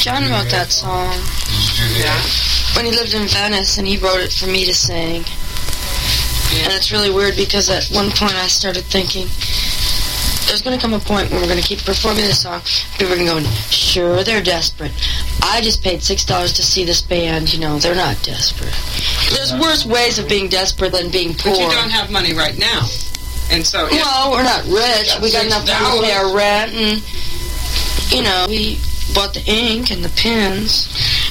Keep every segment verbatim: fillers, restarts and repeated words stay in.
John wrote that song. Yeah. When he lived in Venice, and he wrote it for me to sing. Yeah. And it's really weird because at one point I started thinking, there's going to come a point when we're going to keep performing this song. People are going to go, sure, they're desperate. I just paid six dollars to see this band. You know, they're not desperate. There's worse ways of being desperate than being poor. But you don't have money right now. And so, yeah. Well, we're not rich. We got enough money to pay our rent, and, you know, we bought the ink and the pens.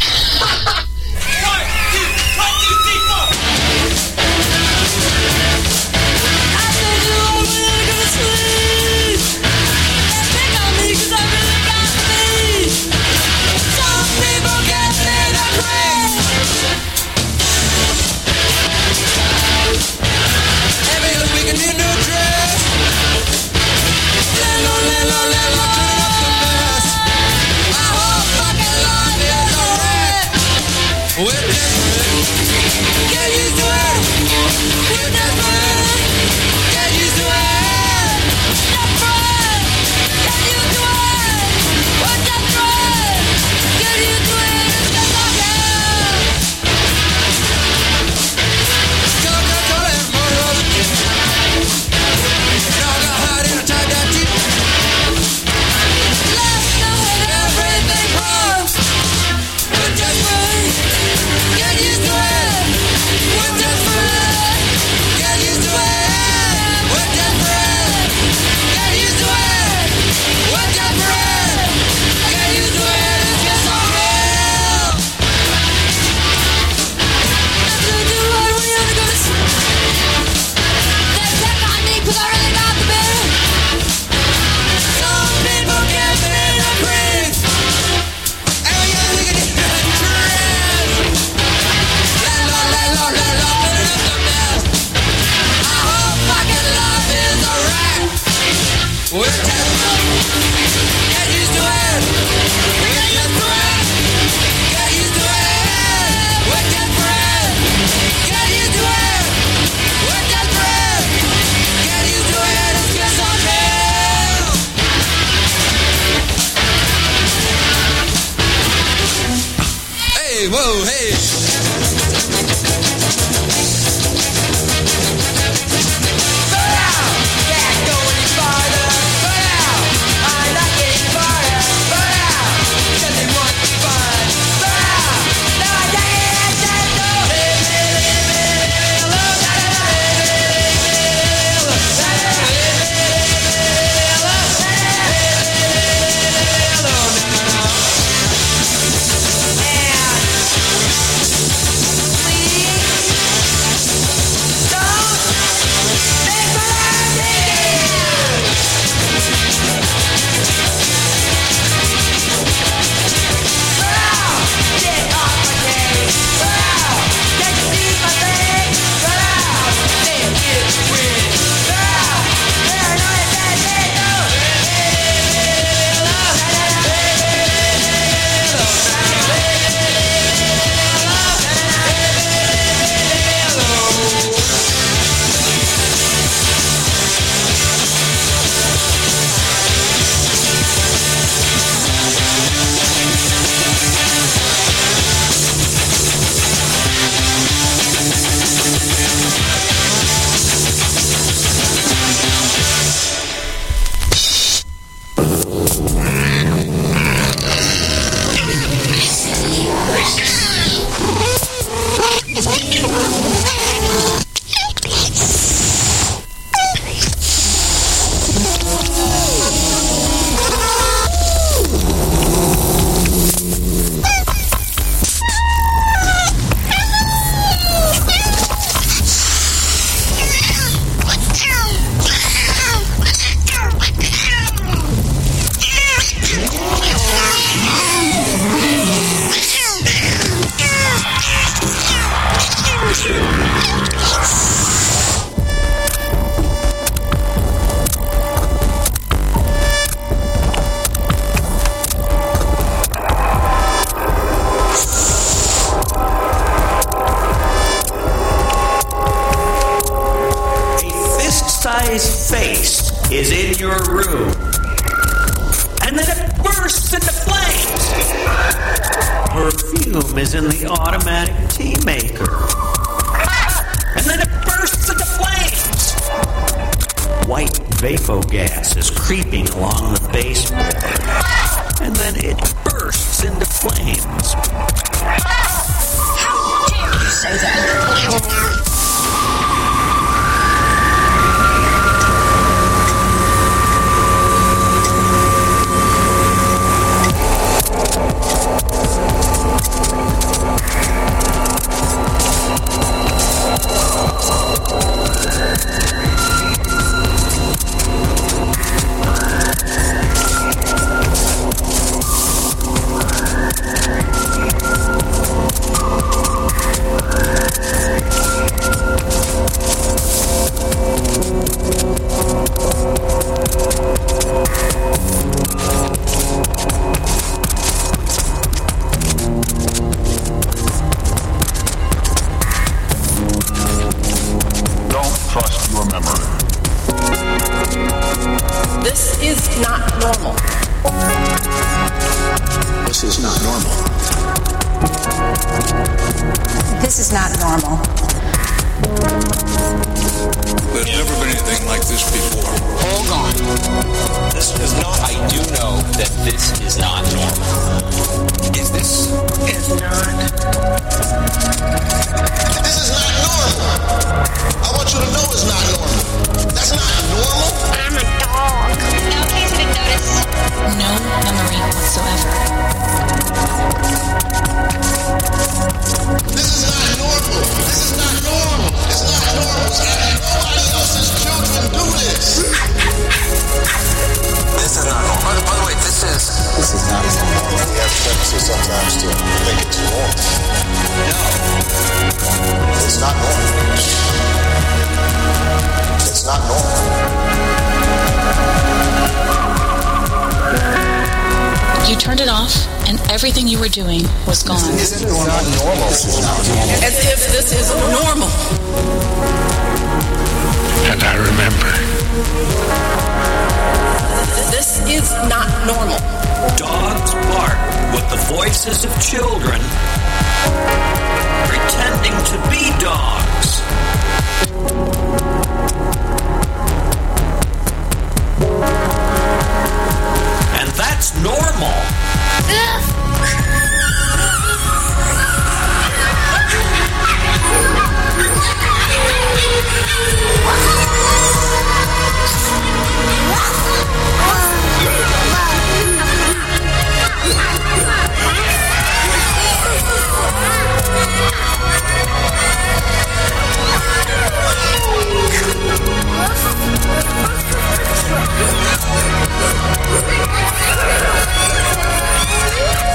Whoa, hey. His face is in your room, and then it bursts into flames. vacuum is in the automatic tea maker. And then it bursts into flames. White vapor gas is creeping along the baseboard. And then it bursts into flames. How dare you say that? This is not normal. This is not normal. This is not normal. There's never been anything like this before. Hold on. This is not. I do know that this is not normal. Is this? Is not. This is not normal. I want you to know it's not normal. That's not normal. I'm a dog. No case of notice. No memory whatsoever. This is not normal. This is not normal. It's not normal. Nobody else's children do this. This is not normal. By the, by the way, this is... This is not normal. We have tendency sometimes to make it too normal. No. It's not normal. It's not normal. You turned it off, and everything you were doing was gone. This is not normal. This is not normal. As if this is normal. And I remember. This is not normal. Dogs bark with the voices of children, pretending to be dogs. And that's normal. Woof!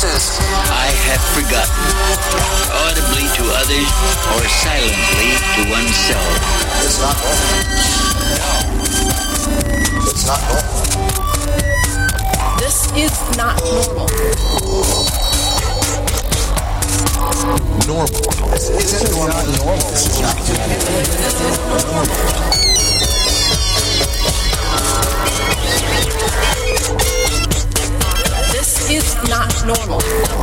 senses. I have forgotten, audibly to others or silently to oneself. It's not normal. No. It's not normal. This is not normal. Normal. It's, it's not normal. It's not normal. This is not normal.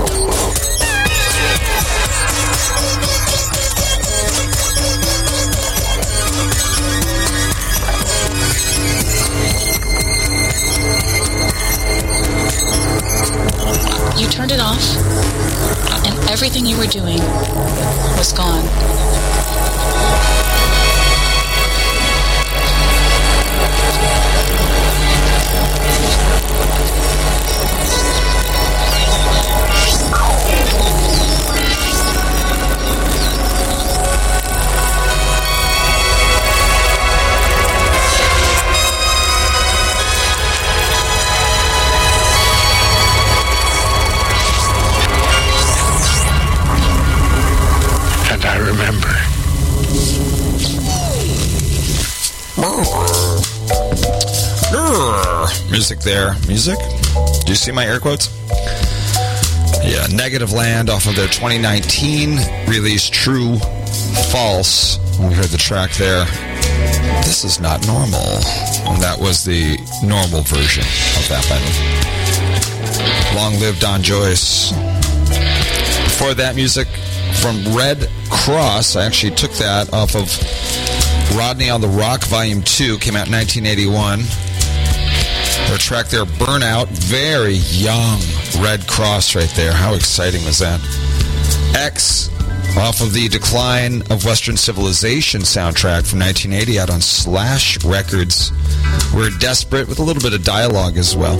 You turned it off, and everything you were doing was gone. I remember. Music there. Music? Do you see my air quotes? Yeah, Negative Land off of their twenty nineteen release, True False. We heard the track there. This is not normal. And that was the normal version of that, by the way. Long live Don Joyce. Before that, music from Red Cross. I actually took that off of Rodney on the Rock Volume two. Came out in nineteen eighty-one. Their track there, Burnout. Very young Red Cross right there. How exciting was that? X off of the Decline of Western Civilization soundtrack from nineteen eighty out on Slash Records. We're Desperate with a little bit of dialogue as well.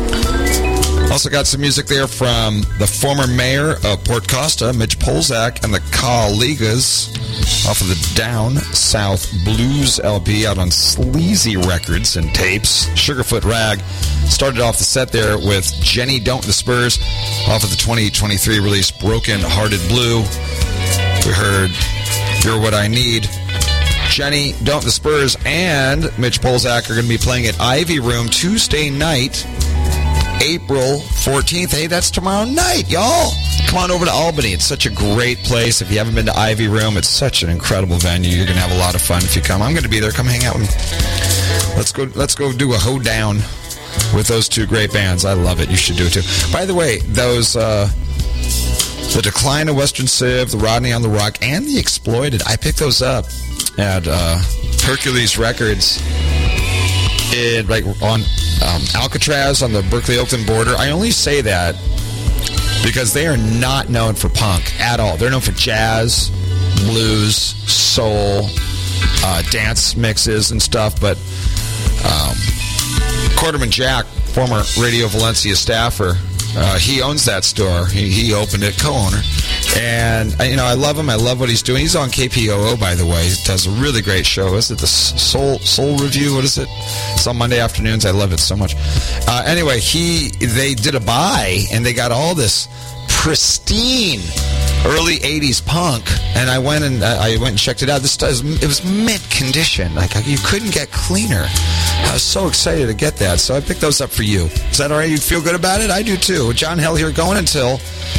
Also got some music there from the former mayor of Port Costa, Mitch Polzak, and the Ka-Ligas off of the Down South Blues L P out on Sleazy Records and Tapes. Sugarfoot Rag started off the set there with Jenny Don't the Spurs off of the twenty twenty-three release Broken Hearted Blue. We heard You're What I Need. Jenny Don't the Spurs and Mitch Polzak are going to be playing at Ivy Room Tuesday night, April fourteenth. Hey, that's tomorrow night, y'all. Come on over to Albany. It's such a great place. If you haven't been to Ivy Room, it's such an incredible venue. You're going to have a lot of fun if you come. I'm going to be there. Come hang out with me. Let's go Let's go do a hoedown with those two great bands. I love it. You should do it too. By the way, those uh, the Decline of Western Civ, the Rodney on the Rock, and the Exploited, I picked those up at uh, Hercules Records in, like, on um, Alcatraz on the Berkeley-Oakland border. I only say that because they are not known for punk at all. They're known for jazz, blues, soul, uh, dance mixes and stuff. But um, Quarterman Jack, former Radio Valencia staffer, uh, he owns that store. He, he opened it, co-owner. And, you know, I love him. I love what he's doing. He's on K P O O, by the way. He does a really great show. Is it the Soul Soul Review? What is it? It's on Monday afternoons. I love it so much. Uh, anyway, he they did a buy, and they got all this pristine early eighties punk. And I went and I went and checked it out. This does it was mint condition. Like, you couldn't get cleaner. I was so excited to get that. So I picked those up for you. Is that all right? You feel good about it? I do too. John Hell here, going until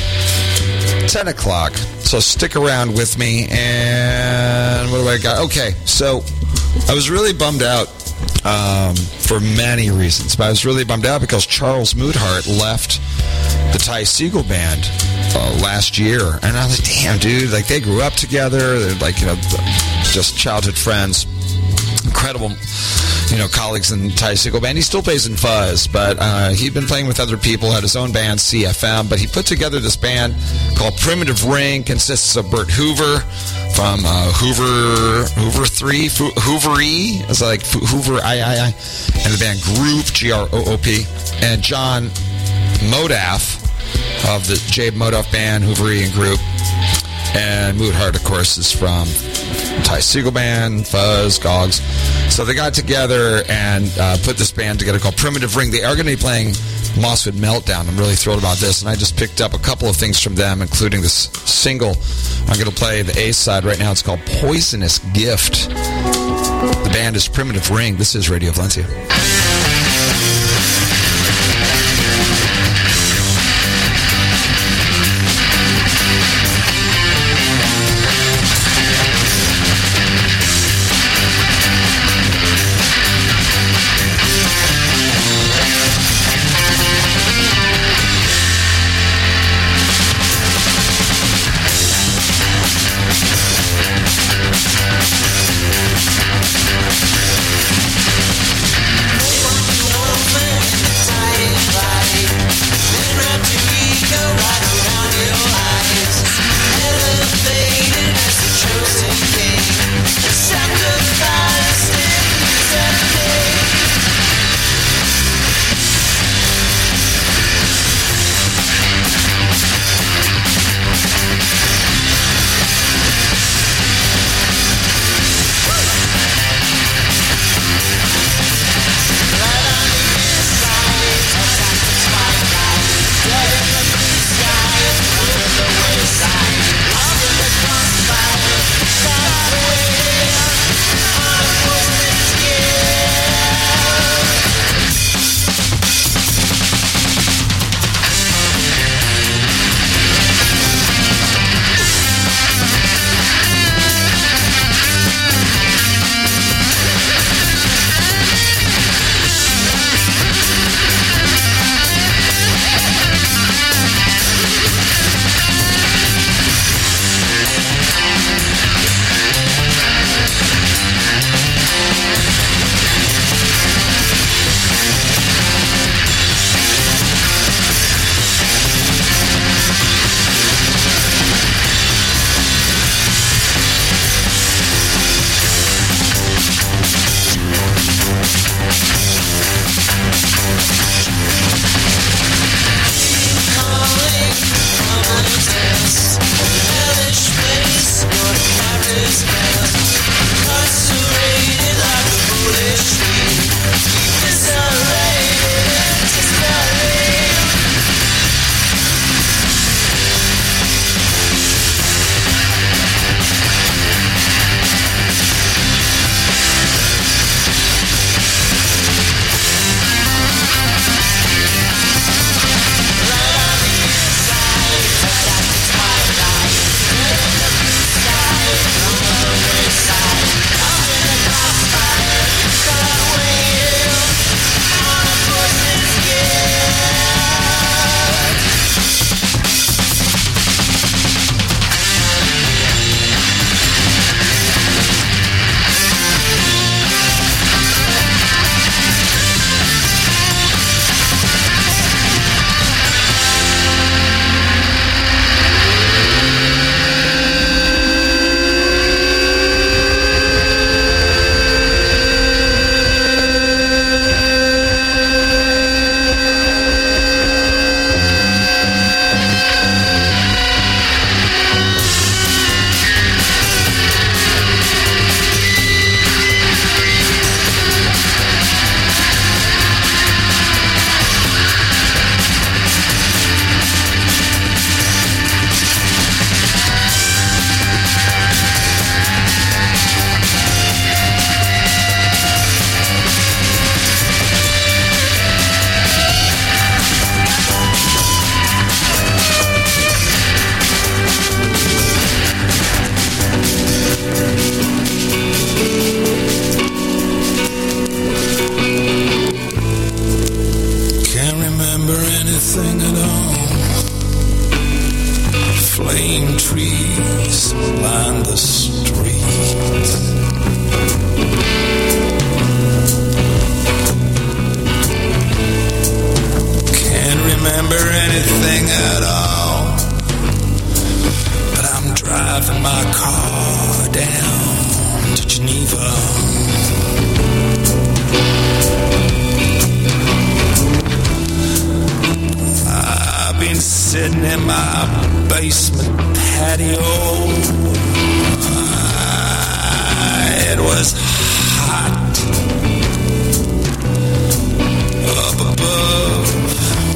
ten o'clock. So stick around with me. And what do I got? Okay, so I was really bummed out um, for many reasons. But I was really bummed out because Charles Moodhart left the Ty Segall Band uh, last year. And I was like, damn, dude. Like, they grew up together. They're like, you know, just childhood friends. Incredible, you know, colleagues in Ty Segall Band. He still plays in Fuzz, but uh, he'd been playing with other people, had his own band, C F M, but he put together this band called Primitive Ring, consists of Bert Hoover from uh, Hoover Hoover three, Hoover-E, it's like Hoover I I I, and the band Group, G R O O P, and John Modaff of the Jabe Modaff Band, Hoover-E and Group. And Moodhart, of course, is from Ty Segall Band, Fuzz, Gogs. So they got together and uh, put this band together called Primitive Ring. They are going to be playing Mosswood Meltdown. I'm really thrilled about this, and I just picked up a couple of things from them, including this single. I'm going to play the A side right now. It's called Poisonous Gift. The band is Primitive Ring. This is Radio Valencia. flame trees line the streets. Can't remember anything at all, but I'm driving my car down to Geneva. I've been sitting in my basement patio. It was hot up above.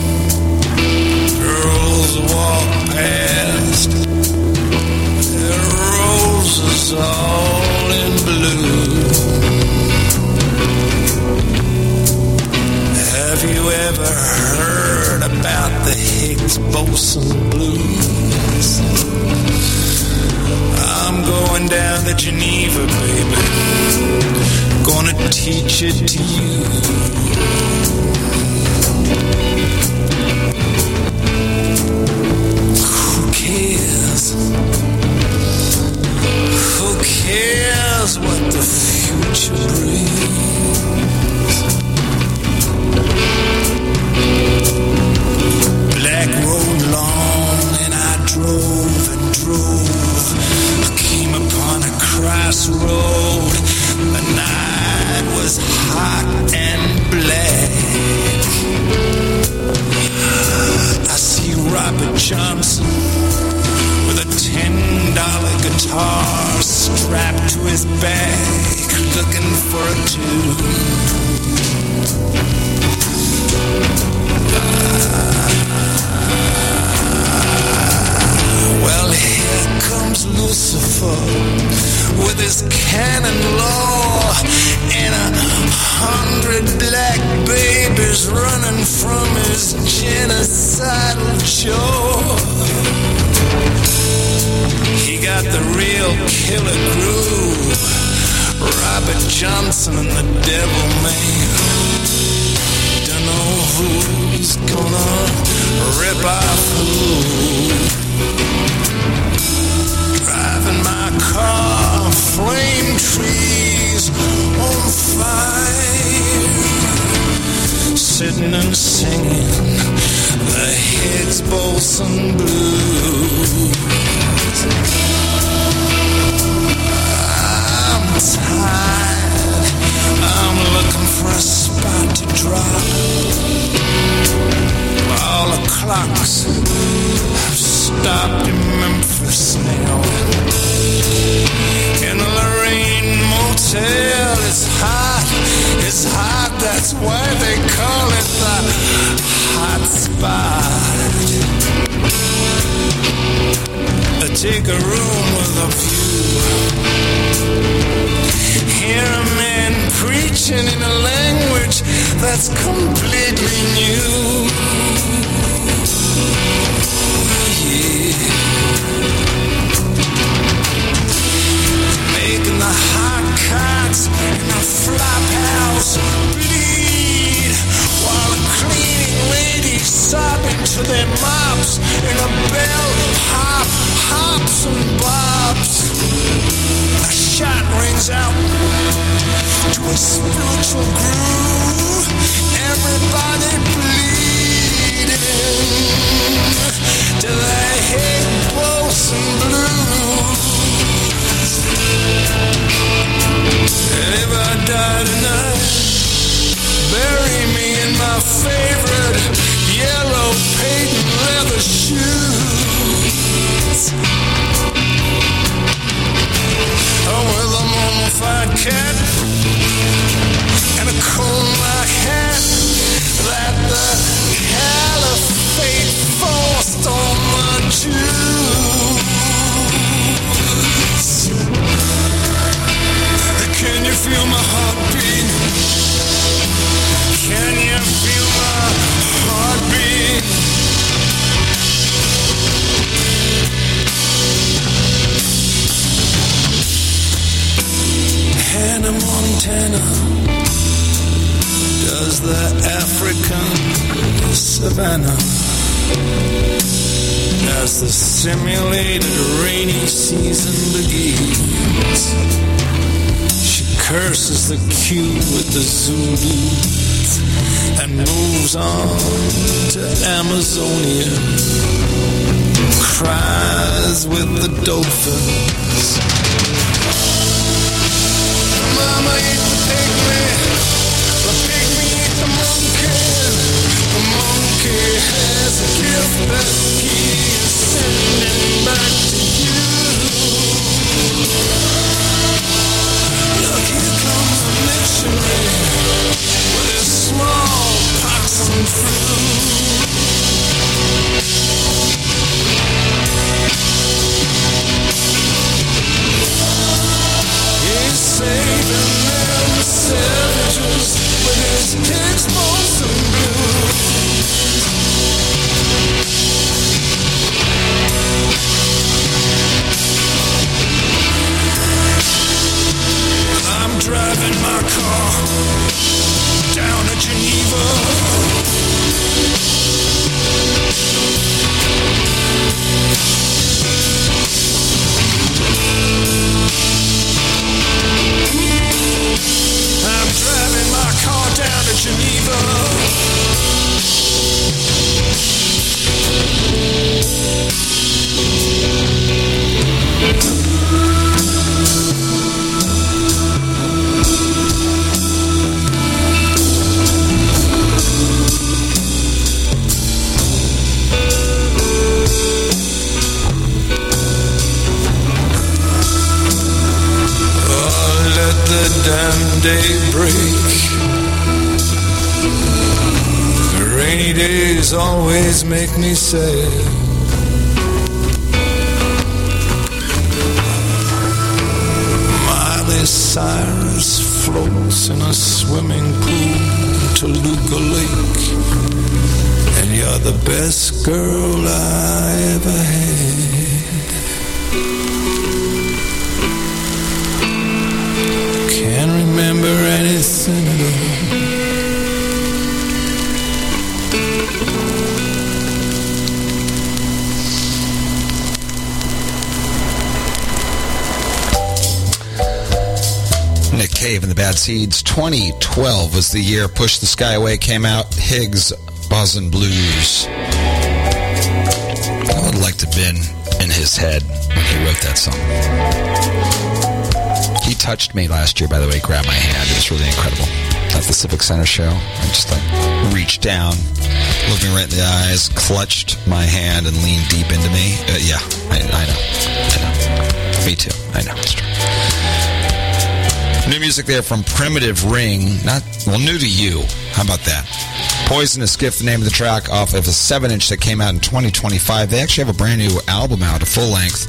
the Higgs boson blues. I'm going down to Geneva, baby. Gonna teach it to you. Who cares? Who cares what the future brings? Black road long and I drove and drove. I came upon a crossroad. The night was hot and black. I see Robert Johnson with a ten dollar guitar strapped to his back, looking for a tune. Well, here comes Lucifer with his canon law and a hundred black babies running from his genocidal jaw. He got the real killer groove, Robert Johnson and the Devil Man. Dunno who's gonna rip off who. Driving my car, flame trees on fire. Sitting and singing the Higgs boson blues. I'm tired, I'm looking for a spot to drop. All the clocks have stopped in Memphis now. In the Lorraine Motel, it's hot, it's hot, that's why they call it the hot spot. I take a room with a view. Hear a man preaching in a language that's completely new. Yeah. Making the hot cots in the flop house bleed, while the cleaning ladies sob into their mops in a bell hop, hops and bobs. A shot rings out to a spiritual groove. Everybody bleeding to the Higgs boson blues. And if I die tonight, bury me in my favorite yellow patent leather shoes. Oh, with a mummified cat and a cone-like hat that the caliphate forced on my Jews. Can you feel my heartbeat? Can you feel my heartbeat? Hannah Montana does the African savannah as the simulated rainy season begins. Curses the cue with the Zulus and moves on to Amazonia. Cries with the dolphins. Mama eat the pygmy, the pygmy eat the monkey. The monkey has a gift that he is sending back to you. Look, here comes the missionary with his smallpox and flu. He's saving them savages with his Higgs boson blues. daybreak. Rainy days always make me sad. Miley Cyrus floats in a swimming pool in Toluca Lake, and you're the best girl I ever had. Can't remember anything at all. Nick Cave and the Bad Seeds. twenty twelve was the year Push the Sky Away came out. Higgs, Buzzin' Blues. I would like to have been in his head when he wrote that song. He touched me last year, by the way, grabbed my hand. It was really incredible. At the Civic Center show, I just like reached down, looked me right in the eyes, clutched my hand, and leaned deep into me. Uh, yeah, I, I know. I know. Me too. I know. It's true. New music there from Primitive Ring. Not, well, new to you. How about that? Poisonous Gift, the name of the track, off of a seven inch that came out in twenty twenty-five. They actually have a brand new album out, a full length,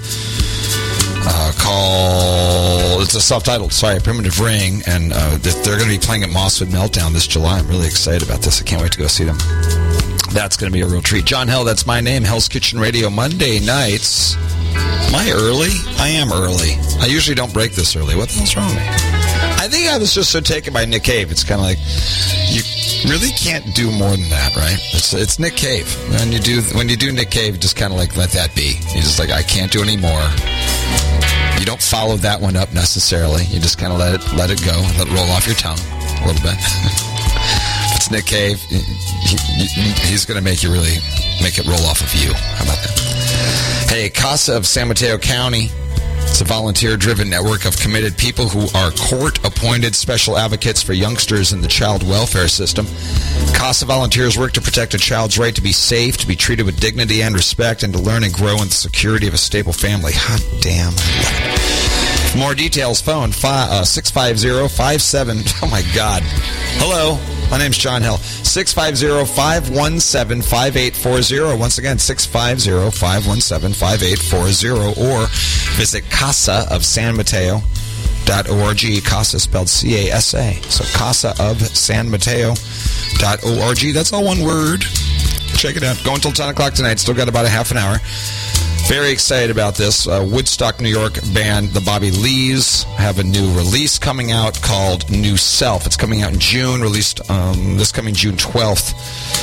uh, called, it's a self-titled, sorry, Primitive Ring, and uh, they're going to be playing at Mosswood Meltdown this July. I'm really excited about this. I can't wait to go see them. That's going to be a real treat. John Hell, that's my name. Hell's Kitchen Radio, Monday nights. Am I early? I am early. I usually don't break this early. What the hell's wrong with me? I think I was just so taken by Nick Cave. It's kind of like, you really can't do more than that, right? It's it's Nick Cave. When you do when you do Nick Cave, just kind of like let that be. You're just like, I can't do any more. You don't follow that one up necessarily. You just kind of let it let it go, let it roll off your tongue a little bit. It's Nick Cave. He, he, he's going to make you really make it roll off of you. How about that? Hey, CASA of San Mateo County. It's a volunteer-driven network of committed people who are court-appointed special advocates for youngsters in the child welfare system. CASA volunteers work to protect a child's right to be safe, to be treated with dignity and respect, and to learn and grow in the security of a stable family. Hot damn, I love it. For more details, phone six five zero, five seven... Oh, my God. Hello. My name's John Hill. six five zero, five one seven, five eight four zero. Once again, six five zero, five one seven, five eight four zero. Or visit casa of san mateo dot org. CASA spelled C A S A. So casa of san mateo dot org. That's all one word. Check it out. Go until ten o'clock tonight. Still got about a half an hour. Very excited about this. Uh, Woodstock, New York band, the Bobby Lees, have a new release coming out called New Self. It's coming out in June, released um, this coming June twelfth,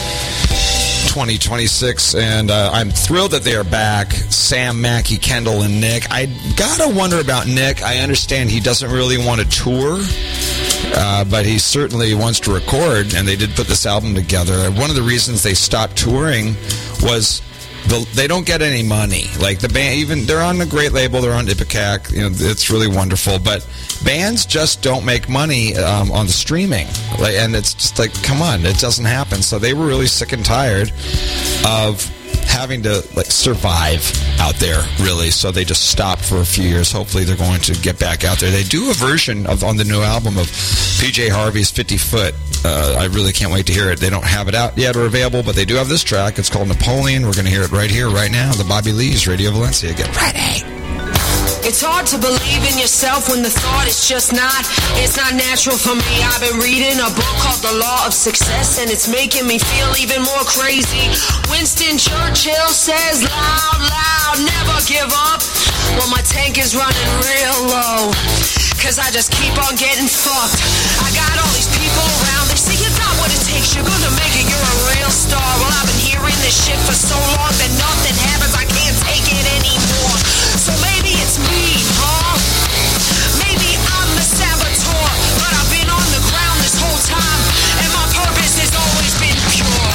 twenty twenty-six. And uh, I'm thrilled that they are back. Sam, Mackie, Kendall, and Nick. I gotta wonder about Nick. I understand he doesn't really want to tour, uh, but he certainly wants to record, and they did put this album together. One of the reasons they stopped touring was The, they don't get any money. Like the band, even they're on a great label. They're on Ipecac. You know, it's really wonderful. But bands just don't make money um, on the streaming. Like, and it's just like, come on, it doesn't happen. So they were really sick and tired of having to like survive out there, really. So they just stopped for a few years. Hopefully, they're going to get back out there. They do a version of on the new album of P J Harvey's fifty foot. Uh, I really can't wait to hear it. They don't have it out yet or available, but they do have this track. It's called Napoleon. We're going to hear it right here, right now. The Bobby Lees, Radio Valencia. Get ready. It's hard to believe in yourself when the thought is just not. It's not natural for me. I've been reading a book called The Law of Success, and it's making me feel even more crazy. Winston Churchill says loud, loud, never give up. Well, my tank is running real low, cause I just keep on getting fucked. I got all these people around, they say you got what it takes, you're gonna make it, you're a real star. Well, I've been hearing this shit for so long that nothing happens, I can't take it anymore. So maybe it's me, huh? Maybe I'm the saboteur, but I've been on the ground this whole time, and my purpose has always been pure.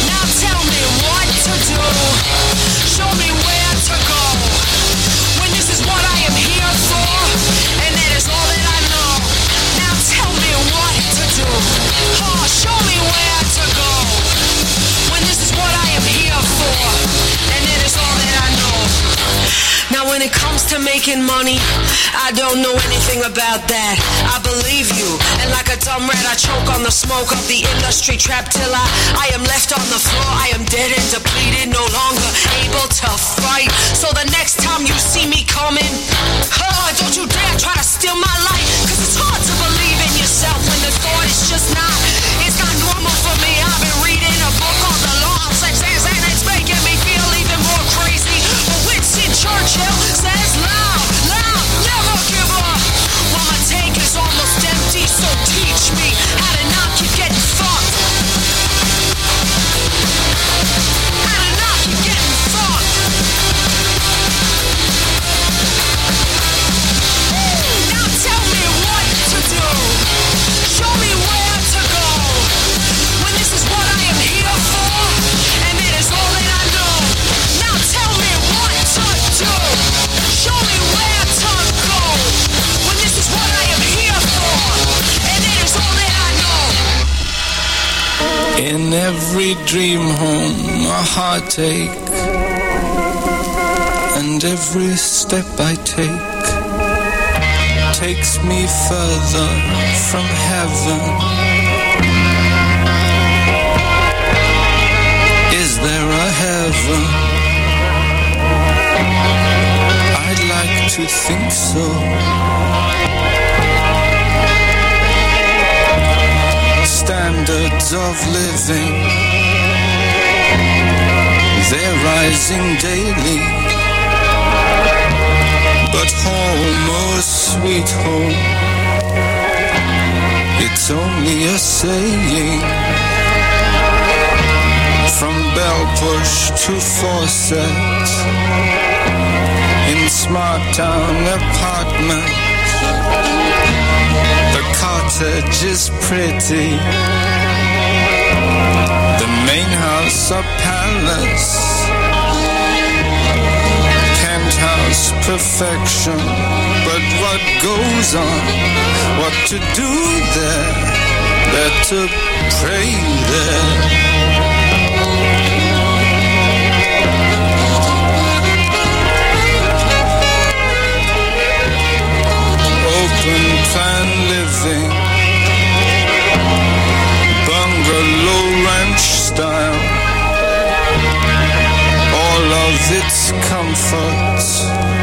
Tell me what to do, show me where to go. When this is making money? I don't know anything about that. I believe you. And like a dumb rat, I choke on the smoke of the industry trap till I, I am left on the floor. I am dead and depleted, no longer able to fight. So the next time you see me coming, oh, don't you dare try to steal my light. Cause it's hard to believe in yourself when the thought is just not. It's not normal for me. I've been reading a book on the law of success and it's making me feel even more crazy. But Winston Churchill says loud, loud, never give up. Well, my tank is almost empty, so teach me how to not keep getting fucked. How to not keep getting fucked. Now tell me what to do. Show me where to go. When this is what I am here for, and it is all that I know. Now tell me what to do. Show me where to go. When this is what I am here for, and it is all that I know. In every dream home, a heartache, and every step I take takes me further from heaven. Is there a heaven? I'd like to think so. Standards of living, they're rising daily. But home, oh sweet home, it's only a saying. From bell push to faucet, in smart town apartments, the cottage is pretty, the main house a palace, penthouse perfection. But what goes on, what to do there, better pray there. Open plan living, bungalow ranch style, all of its comforts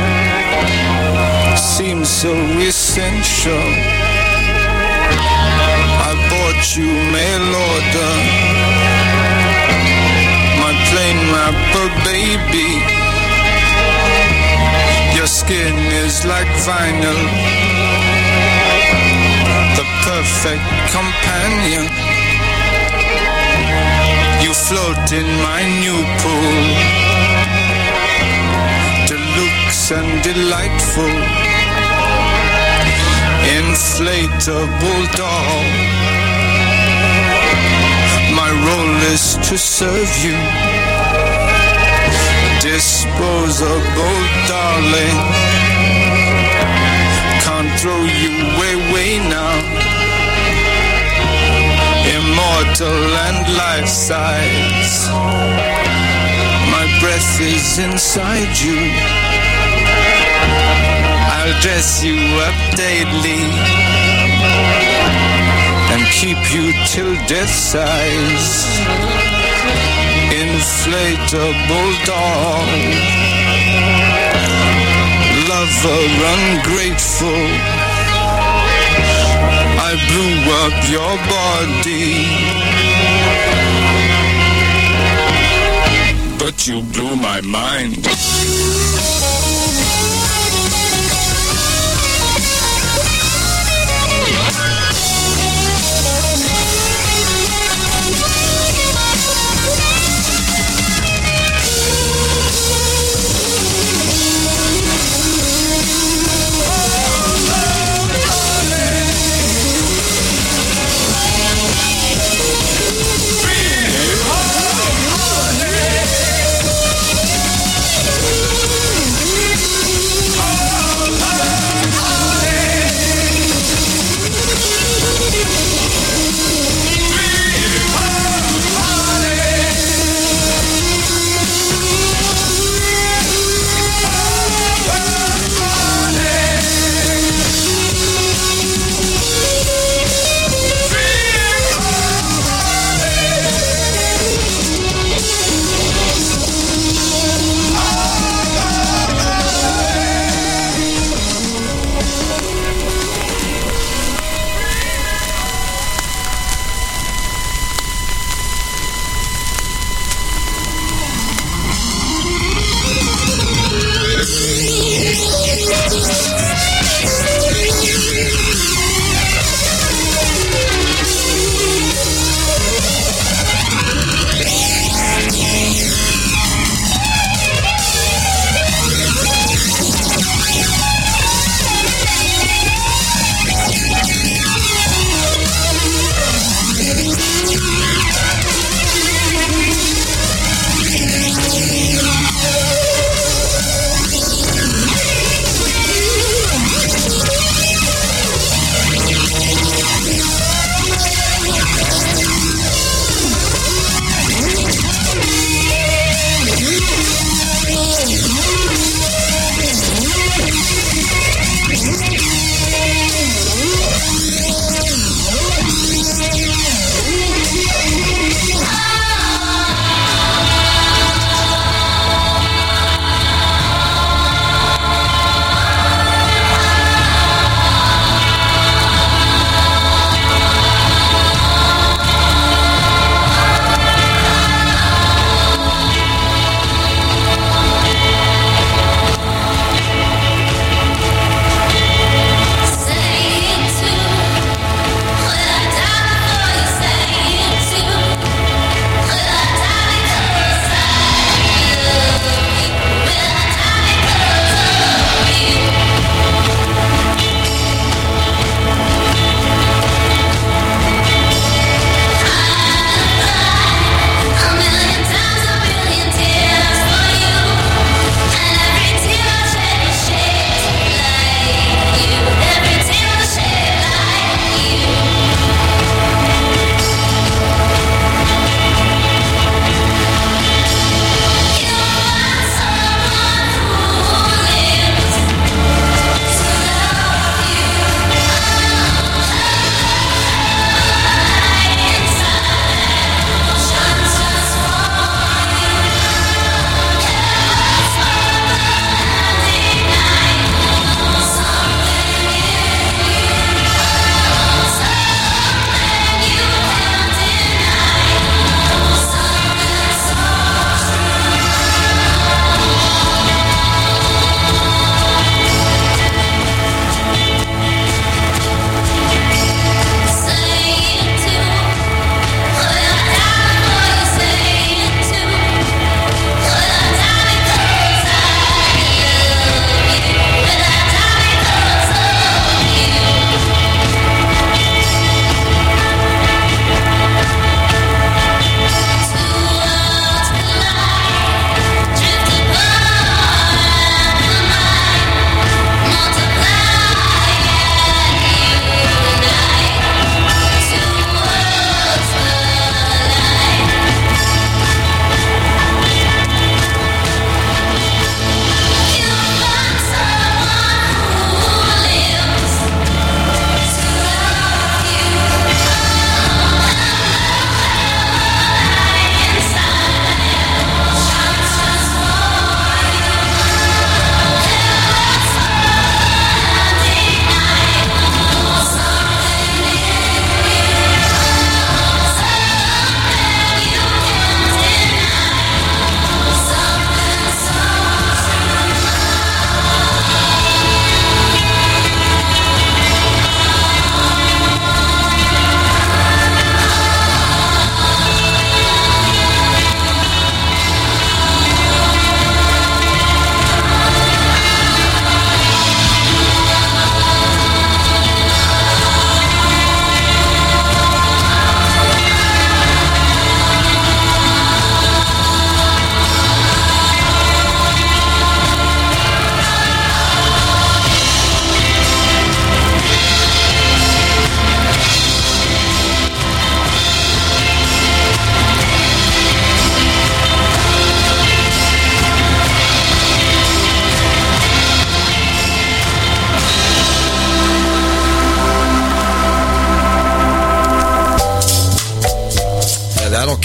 seem so essential. I bought you mail order, my plain wrapper baby. Your skin is like vinyl, the perfect companion. You float in my new pool, deluxe and delightful, inflatable doll. My role is to serve you, disposable darling. Can't throw you away now. Immortal and life-size, my breath is inside you. I'll dress you up daily and keep you till death size. Inflatable doll, lover ungrateful, I blew up your body, but you blew my mind.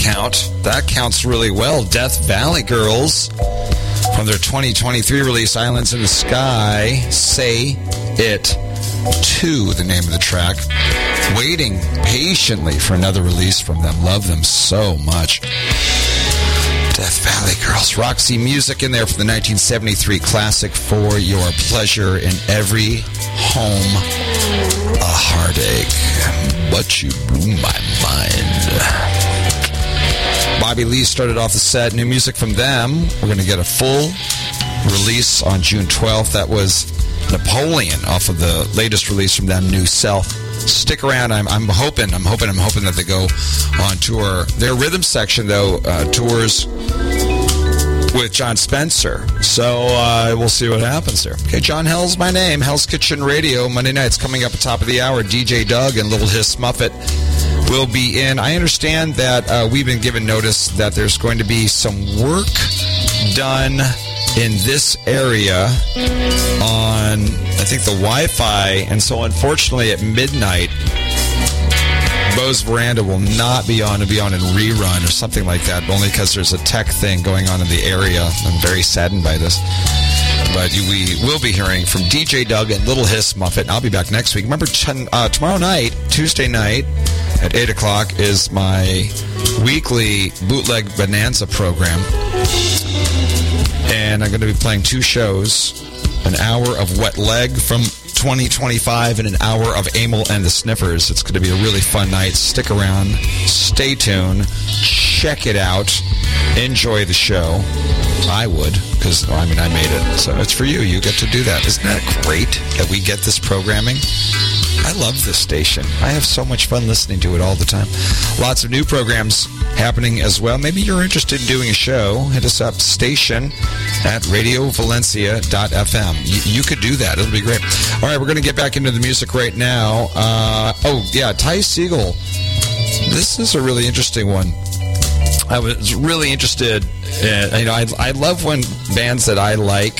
count. That counts really well. Death Valley Girls from their twenty twenty-three release, Islands in the Sky. Say It two, the name of the track. Waiting patiently for another release from them. Love them so much. Death Valley Girls. Roxy Music in there for the nineteen seventy-three classic For Your Pleasure in Every Home. A heartache, but you blew my mind. Bobby Lee started off the set. New music from them. We're going to get a full release on June twelfth. That was Napoleon off of the latest release from them, New Self. Stick around. I'm, I'm hoping, I'm hoping, I'm hoping that they go on tour. Their rhythm section, though, uh, tours with John Spencer. So uh, we'll see what happens there. Okay, John Hell's my name. Hell's Kitchen Radio. Monday nights coming up at top of the hour. D J Doug and Little Hiss Muffet will be in. I understand that uh, we've been given notice that there's going to be some work done in this area on, I think, the Wi-Fi. And so, unfortunately, at midnight, Bo's Veranda will not be on. It'll be on in rerun or something like that, only because there's a tech thing going on in the area. I'm very saddened by this. But we will be hearing from D J Doug and Little Hiss Muffet. And I'll be back next week. Remember, t- uh, tomorrow night, Tuesday night, at eight o'clock, is my weekly Bootleg Bonanza program. And I'm going to be playing two shows, an hour of Wet Leg from twenty twenty-five and an hour of Amel and the Sniffers. It's going to be a really fun night. Stick around. Stay tuned. Check it out. Enjoy the show. I would, because, I mean, I made it. So it's for you. You get to do that. Isn't that great that we get this programming? I love this station. I have so much fun listening to it all the time. Lots of new programs happening as well. Maybe you're interested in doing a show. Hit us up, station at radio valencia dot f m. You, you could do that. It'll be great. All right, we're going to get back into the music right now. Uh, oh, yeah, Ty Segall. This is a really interesting one. I was really interested. In, you know, I, I love when bands that I like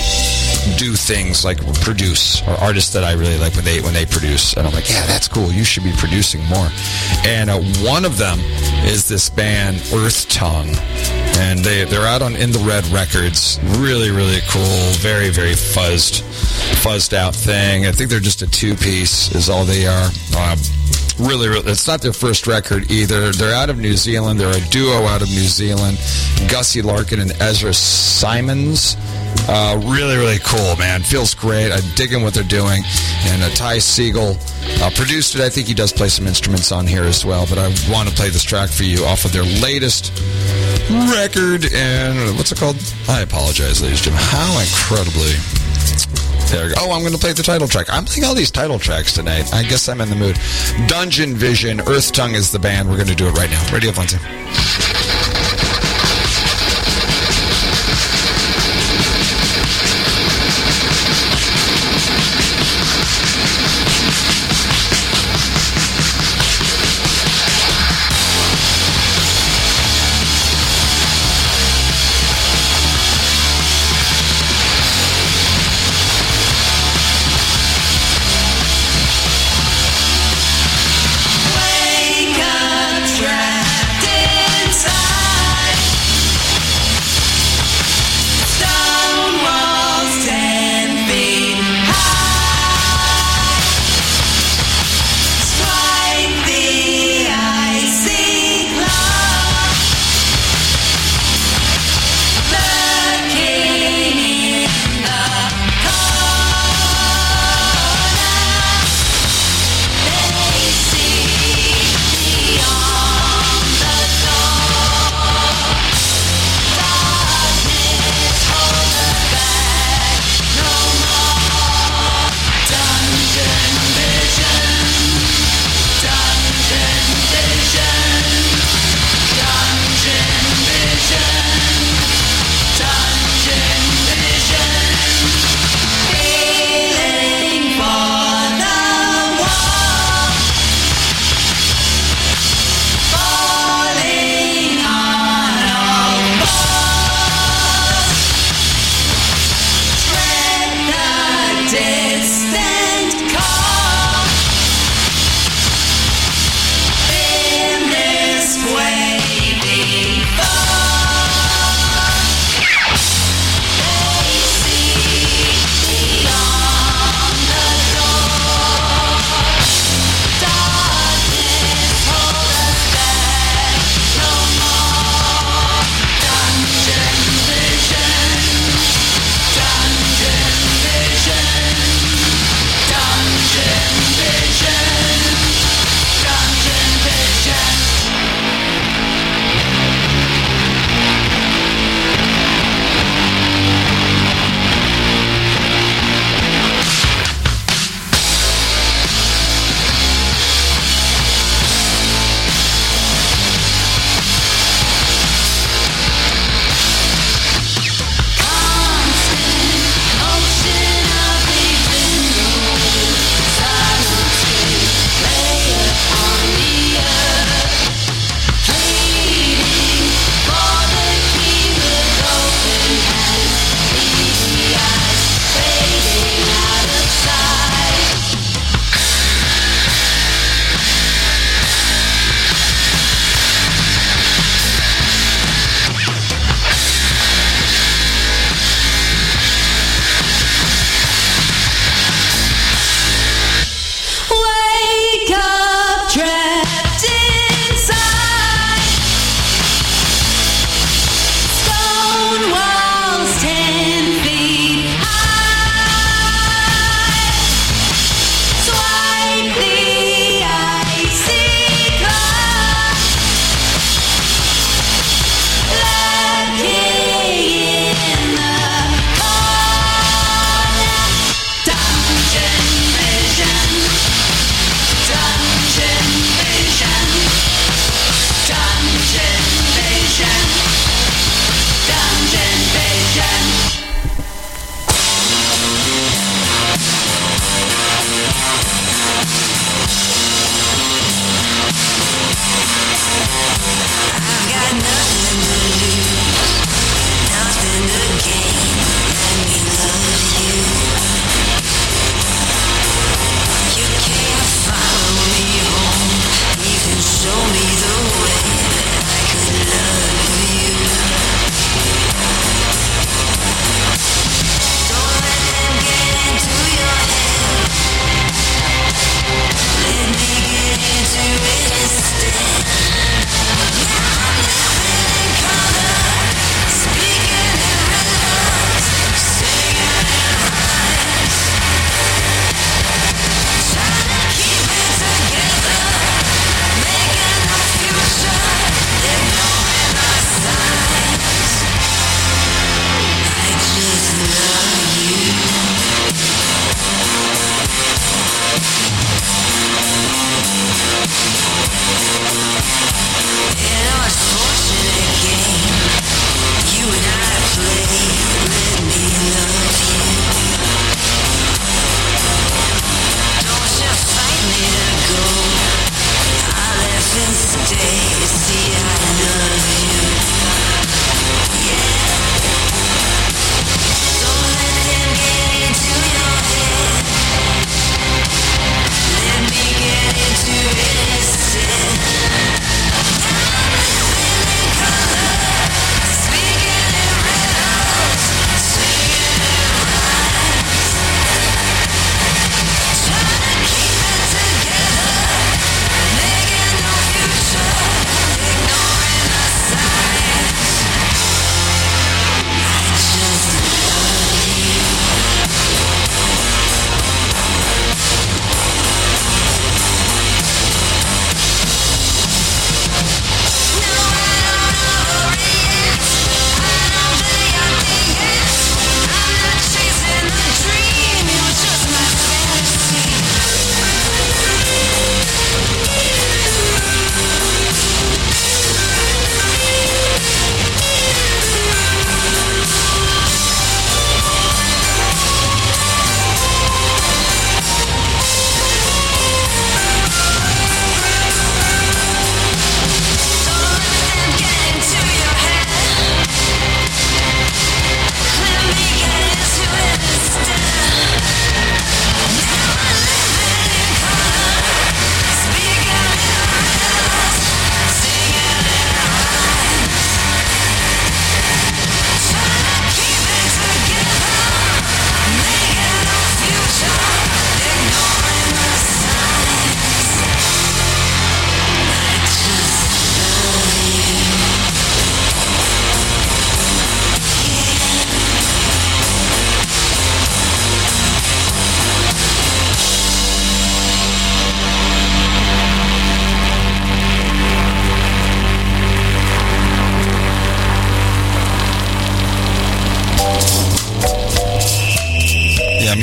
do things like produce, or artists that I really like when they when they produce, and I'm like, yeah, that's cool. You should be producing more. And uh, one of them is this band Earth Tongue, and they they're out on In the Red Records. Really, really cool. Very, very fuzzed, fuzzed out thing. I think they're just a two piece, is all they are. Um, Really, really, it's not their first record either. They're out of New Zealand. They're a duo out of New Zealand. Gussie Larkin and Ezra Simons. Uh, really, really cool, man. Feels great. I'm digging what they're doing. And uh, Ty Segall uh, produced it. I think he does play some instruments on here as well. But I want to play this track for you off of their latest record. And what's it called? I apologize, ladies and gentlemen. How incredibly... There we go. Oh, I'm going to play the title track. I'm playing all these title tracks tonight. I guess I'm in the mood. Dungeon Vision, Earth Tongue is the band. We're going to do it right now. Radio Valencia. Wake up, trapped in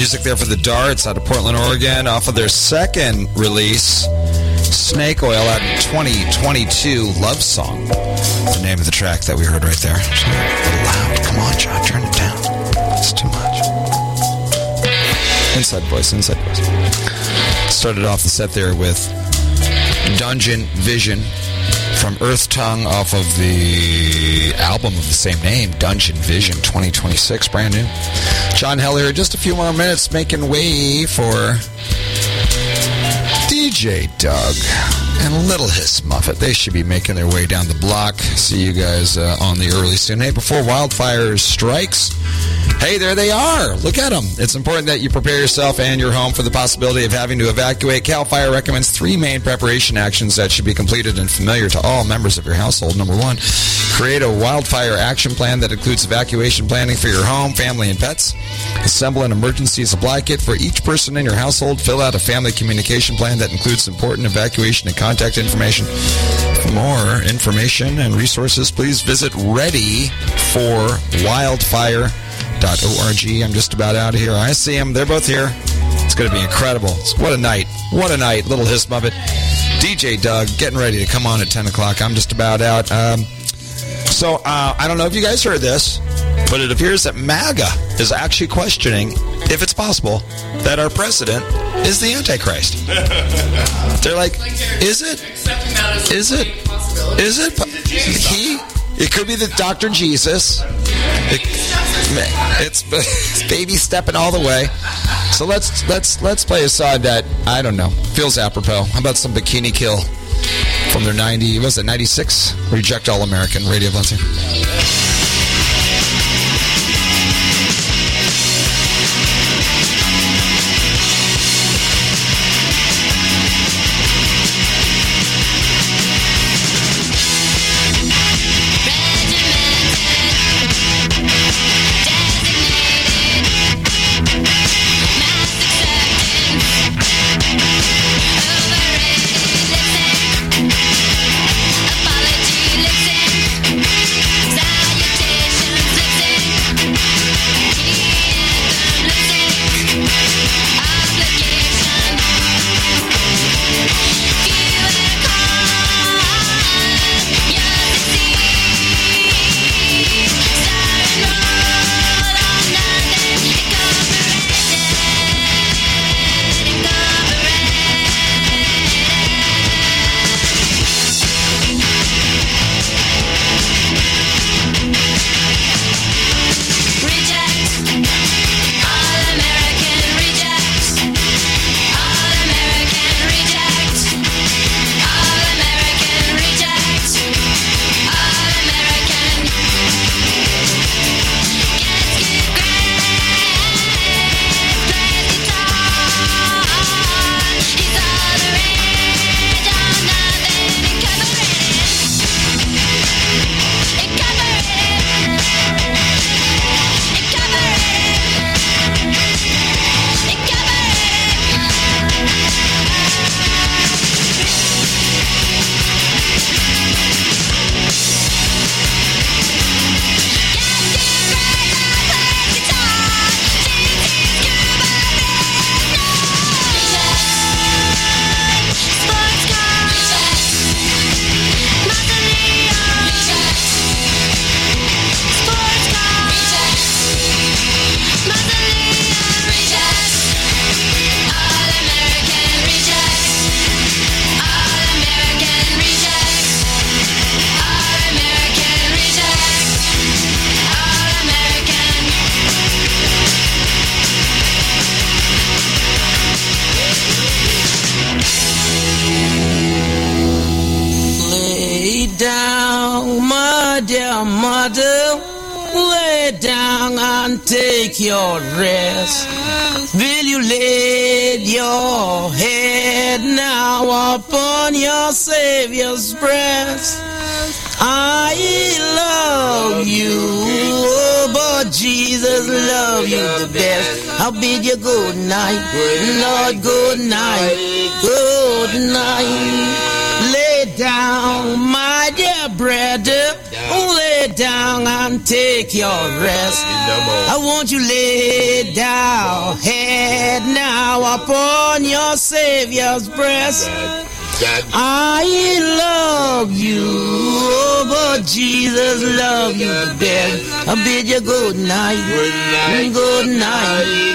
music there for the Darts out of Portland, Oregon, off of their second release, Snake Oil, out in twenty twenty-two, Love Song, the name of the track that we heard right there. It's a little loud. Come on, John, turn it down. It's too much. Inside voice, inside voice. Started off the set there with Dungeon Vision from Earth Tongue off of the album of the same name, Dungeon Vision twenty twenty-six, brand new. John Heller, just a few more minutes, making way for D J Doug and Little Hiss Muffet. They should be making their way down the block. See you guys uh, on the early soon. Hey, before wildfire strikes, hey, there they are. Look at them. It's important that you prepare yourself and your home for the possibility of having to evacuate. CAL FIRE recommends three main preparation actions that should be completed and familiar to all members of your household. Number one, create a wildfire action plan that includes evacuation planning for your home, family, and pets. Assemble an emergency supply kit for each person in your household. Fill out a family communication plan that includes important evacuation and contact information. For more information and resources, please visit ready for wildfire dot org. I'm just about out of here. I see them. They're both here. It's going to be incredible. What a night. What a night. Little Hiss Muppet. D J Doug getting ready to come on at ten o'clock. I'm just about out. Um, so, uh, I don't know if you guys heard this, but it appears that MAGA is actually questioning if it's possible that our president is the Antichrist. They're like, is it? Is it? Is it? He? It could be the Doctor Jesus. It, it's baby stepping all the way. So let's let's let's play a song that, I don't know, feels apropos. How about some Bikini Kill from their ninety, was it ninety-six? Reject All American Radio Blessing. Take your rest. Will you lay your head now upon your Savior's breast? I love you, but Jesus love you the best. I'll bid you good night, Lord, good night, good night. Lay down, my dear brother, lay down and take your rest. I want you lay down, head now upon your Savior's breast. I love you, oh, but Jesus love you to death. I bid you good night, good night.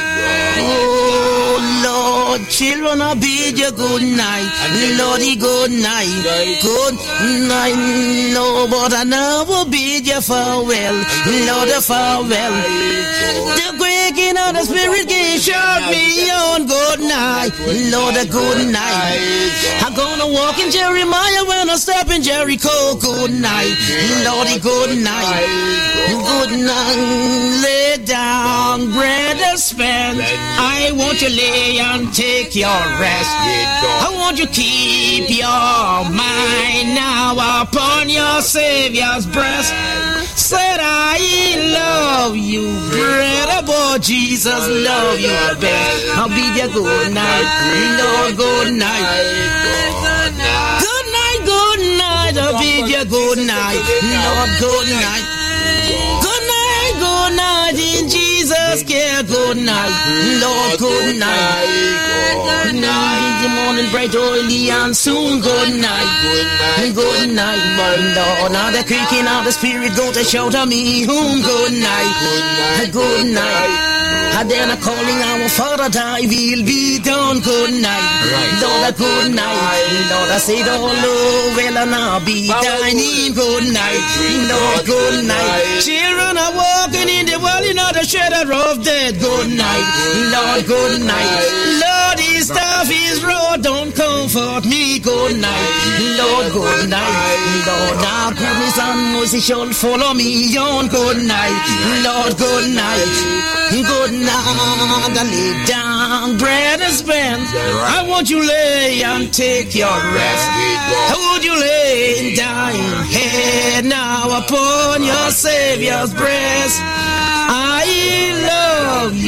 Oh Lord, children, I bid you good night, Lordy, good night, good night. No, but I never bid you farewell, Lord, farewell. The quaking of the Spirit can shut me on. Good night, Lord, a good night. I'm gonna walk in Jeremiah when I step in Jericho. Good night, Lordy, good night, good night. Lay down, bread and spend. I want you lay and take your rest. I want you keep your mind now upon your Savior's breast. Said I love you, brother, boy, Jesus love you best. I'll be there good night, Lord, good night. Good night, good night, I'll be there good night, Lord, good night. Good night, good night, in Jesus' care, good night, Lord, good night. Good night, in the morning, bright, early, and soon, good night. Good night, my Lord. Now the creaking of the Spirit go to shelter me home. Good night, good night. And then a calling our Father, thy will be done. Good night, Lord, a good night. Lord, I say the whole well and I'll be thine. Good night, Lord, good night. Children are walking in the world, you know the shadow of death. Good night, Lord, good night. Lord, his staff is road, don't comfort me. Good night, Lord, good night. Lord, now goodness and mercy shall follow me on. Good night, Lord, good night. Good night, I lay down, bread and spend. I want you lay and take your rest. I want you lay down, head now upon your Savior's breast. I love you.